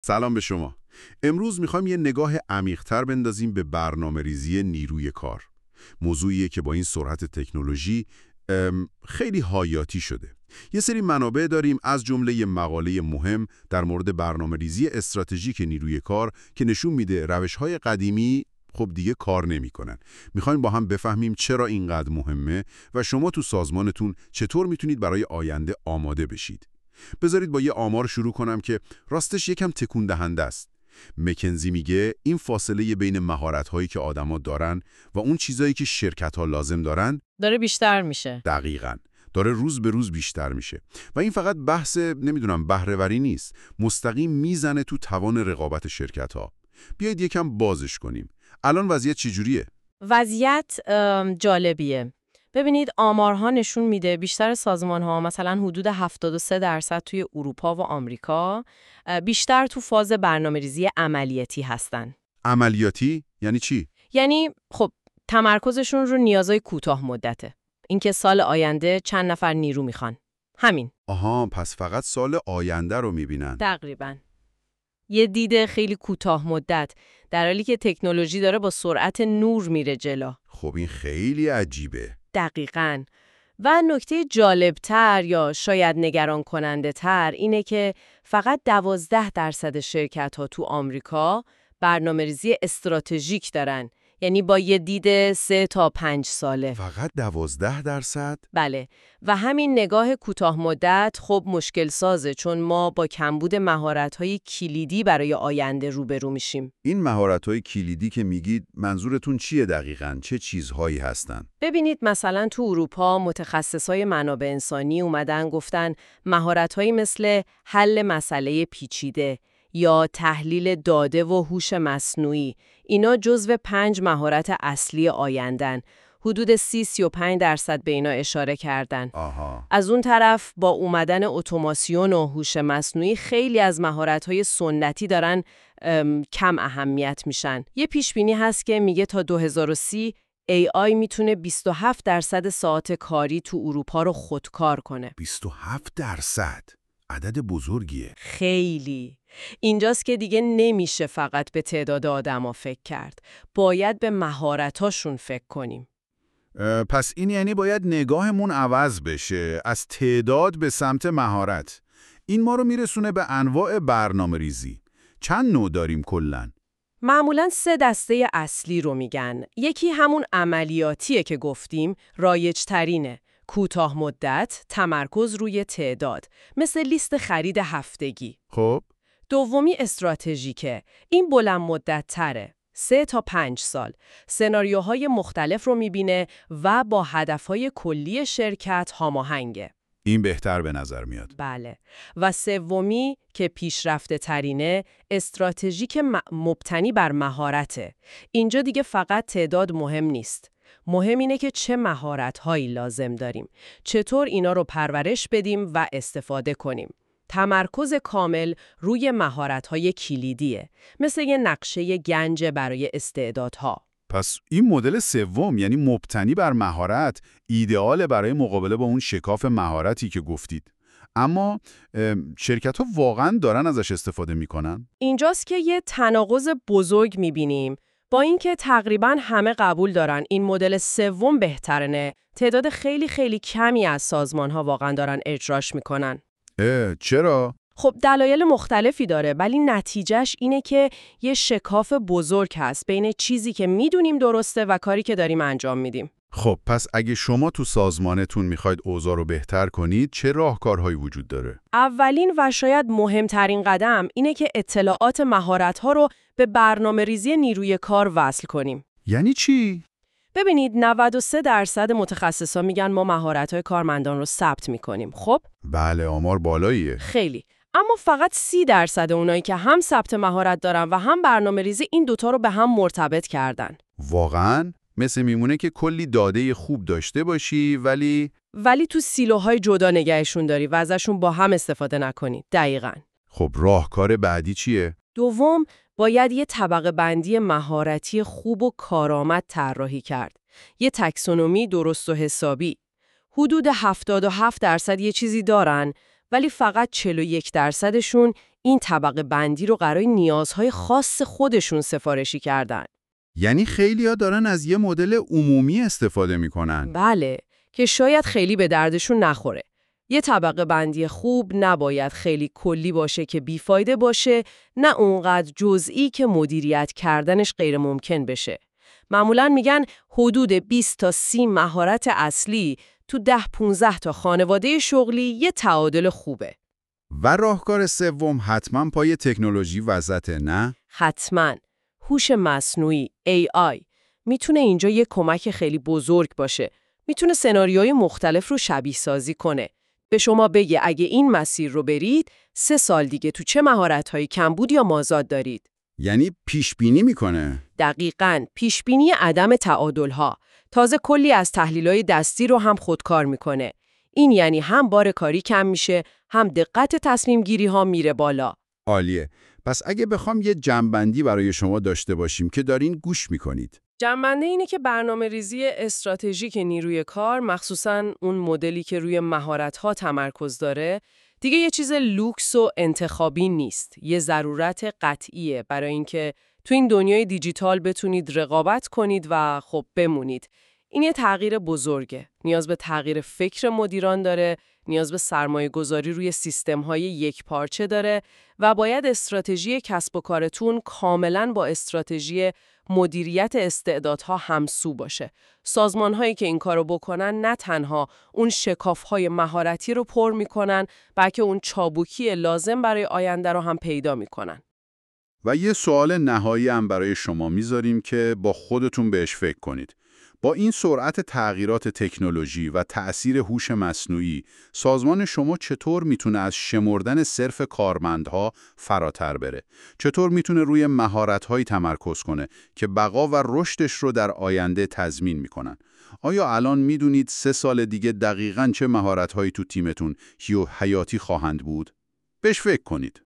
سلام به شما. امروز میخوایم یه نگاه عمیق‌تر بندازیم به برنامه‌ریزی نیروی کار. موضوعیه که با این سرعت تکنولوژی خیلی حیاتی شده. یه سری منابع داریم از جمله یه مقاله مهم در مورد برنامه‌ریزی استراتژیک نیروی کار که نشون میده روش‌های قدیمی خب دیگه کار نمی‌کنن. میخوایم با هم بفهمیم چرا اینقدر مهمه و شما تو سازمانتون چطور میتونید برای آینده آماده بشید. بذارید با یه آمار شروع کنم که راستش یکم تکون دهنده است. مکنزی میگه این فاصله بین مهارت‌هایی که آدما دارن و اون چیزایی که شرکت‌ها لازم دارن داره بیشتر میشه. دقیقاً داره روز به روز بیشتر میشه و این فقط بحث بهره‌وری نیست، مستقیم میزنه تو توان رقابت شرکت‌ها. بیایید یکم بازش کنیم. الان وضعیت چجوریه؟ وضعیت جالبیه. ببینید آمارها نشون میده بیشتر سازمان‌ها مثلا حدود 73% توی اروپا و آمریکا بیشتر تو فاز برنامه‌ریزی عملیاتی هستن. عملیاتی یعنی چی؟ یعنی خب تمرکزشون رو نیازهای کوتاه مدته. اینکه سال آینده چند نفر نیرو میخوان. همین. آها، پس فقط سال آینده رو میبینن. تقریباً. یه دید خیلی کوتاه مدت، در حالی که تکنولوژی داره با سرعت نور میره جلو. خب این خیلی عجیبه. دقیقاً. و نکته جالبتر یا شاید نگران کننده تر اینه که فقط 12% شرکت‌ها تو آمریکا برنامه‌ریزی استراتژیک دارن. یعنی با یه دید 3 تا 5 ساله. فقط 12%؟ بله. و همین نگاه کوتاه مدت خب مشکل سازه، چون ما با کمبود مهارت‌های کلیدی برای آینده روبرو میشیم. این مهارت‌های کلیدی که میگید منظورتون چیه دقیقاً؟ چه چیزهایی هستن؟ ببینید مثلا تو اروپا متخصصای منابع انسانی اومدن گفتن مهارت‌هایی مثل حل مسئله پیچیده یا تحلیل داده و هوش مصنوعی، اینا جزو 5 مهارت اصلی آیندن. حدود 30-35% به اینا اشاره کردن. آها. از اون طرف با اومدن اتوماسیون و هوش مصنوعی خیلی از مهارت‌های سنتی دارن کم اهمیت میشن. یه پیشبینی هست که میگه تا 2030 AI میتونه 27% ساعت کاری تو اروپا رو خودکار کنه. 27%؟ عدد بزرگیه. خیلی. اینجاست که دیگه نمیشه فقط به تعداد آدما فکر کرد. باید به مهارتاشون فکر کنیم. پس این یعنی باید نگاهمون عوض بشه، از تعداد به سمت مهارت. این ما رو میرسونه به انواع برنامه‌ریزی. چند نوع داریم کلاً؟ معمولاً 3 دسته اصلی رو میگن. یکی همون عملیاتیه که گفتیم، رایج ترینه. کوتاه مدت، تمرکز روی تعداد، مثل لیست خرید هفتگی. خب دومی استراتژیکه. این بلند مدت تره. 3 تا 5 سال. سناریوهای مختلف رو میبینه و با هدفهای کلی شرکت هماهنگه. این بهتر به نظر میاد. بله. و سومی که پیشرفته ترینه، استراتژیک مبتنی بر مهارته. اینجا دیگه فقط تعداد مهم نیست. مهم اینه که چه مهارت‌هایی لازم داریم. چطور اینا رو پرورش بدیم و استفاده کنیم. تمرکز کامل روی مهارت‌های کلیدیه. مثل یه نقشه گنج برای استعدادها. پس این مدل سوم یعنی مبتنی بر مهارت ایدئال برای مقابله با اون شکاف مهارتی که گفتید. اما شرکت‌ها واقعاً دارن ازش استفاده می‌کنن؟ اینجاست که یه تناقض بزرگ می‌بینیم. با اینکه تقریباً همه قبول دارن این مدل سوم بهترنه، تعداد خیلی خیلی کمی از سازمان‌ها واقعاً دارن اجراش می‌کنن. چرا؟ خب دلایل مختلفی داره، ولی نتیجهش اینه که یه شکاف بزرگ هست بین چیزی که میدونیم درسته و کاری که داریم انجام میدیم. خب پس اگه شما تو سازمانتون میخواید اوضاع رو بهتر کنید، چه راهکارهایی وجود داره؟ اولین و شاید مهمترین قدم اینه که اطلاعات مهارت‌ها رو به برنامه‌ریزی نیروی کار وصل کنیم. یعنی چی؟ ببینید 93% متخصصا میگن ما مهارت‌های کارمندان رو ثبت می‌کنیم. خب؟ بله، آمار بالاییه. خیلی. اما فقط 30% اونایی که هم ثبت مهارت دارن و هم برنامه‌ریزی این دوتا رو به هم مرتبط کردن. واقعاً؟ مثل میمونه که کلی داده خوب داشته باشی ولی تو سیلوهای جدا نگهشون داری و ازشون با هم استفاده نکنی. دقیقاً. خب راهکار بعدی چیه؟ دوم، باید یه طبقه بندی مهارتی خوب و کارآمد طراحی کرد. یه تکسونومی درست و حسابی. حدود 77% یه چیزی دارن، ولی فقط 41%شون این طبقه بندی رو برای نیازهای خاص خودشون سفارشی کردن. یعنی خیلی‌ها دارن از یه مدل عمومی استفاده میکنن. بله، که شاید خیلی به دردشون نخوره. یه طبقه بندی خوب نباید خیلی کلی باشه که بیفایده باشه، نه اونقدر جزئی که مدیریت کردنش غیر ممکن بشه. معمولاً میگن حدود 20 تا 30 مهارت اصلی تو 10-15 تا خانواده شغلی یه تعادل خوبه. و راهکار سوم حتما پای تکنولوژی وسطه، نه؟ حتماً. هوش مصنوعی AI میتونه اینجا یه کمک خیلی بزرگ باشه. میتونه سناریوهای مختلف رو شبیه سازی کنه. به شما بگه اگه این مسیر رو برید 3 سال دیگه تو چه مهارت‌هایی کمبود یا مازاد دارید. یعنی پیش بینی میکنه. دقیقاً، پیشبینی عدم تعادل‌ها. تازه کلی از تحلیل‌های دستی رو هم خودکار میکنه. این یعنی هم بار کاری کم میشه، هم دقت تصمیم گیری ها میره بالا. عالیه. پس اگه بخوام یه جمع‌بندی برای شما داشته باشیم که دارین گوش میکنید. جمعنده اینه که برنامه‌ریزی استراتژیک نیروی کار، مخصوصاً اون مدلی که روی مهارت‌ها تمرکز داره، دیگه یه چیز لوکس و انتخابی نیست. یه ضرورت قطعیه برای اینکه تو این دنیای دیجیتال بتونید رقابت کنید و خب بمونید. این یه تغییر بزرگه. نیاز به تغییر فکر مدیران داره، نیاز به سرمایه‌گذاری روی سیستم‌های یکپارچه داره و باید استراتژی کسب و کارتون کاملاً با استراتژی مدیریت استعدادها همسو باشه. سازمان‌هایی که این کارو بکنن نه تنها اون شکاف‌های مهارتی رو پر می‌کنن، بلکه اون چابوکی لازم برای آینده رو هم پیدا می‌کنن. و یه سوال نهایی هم برای شما میذاریم که با خودتون بهش فکر کنید. با این سرعت تغییرات تکنولوژی و تأثیر هوش مصنوعی، سازمان شما چطور میتونه از شمردن صرف کارمندها فراتر بره؟ چطور میتونه روی مهارت‌هایی تمرکز کنه که بقا و رشدش رو در آینده تضمین میکنن؟ آیا الان میدونید 3 سال دیگه دقیقاً چه مهارت‌هایی تو تیمتون حیاتی خواهند بود؟ بهش فکر کنید.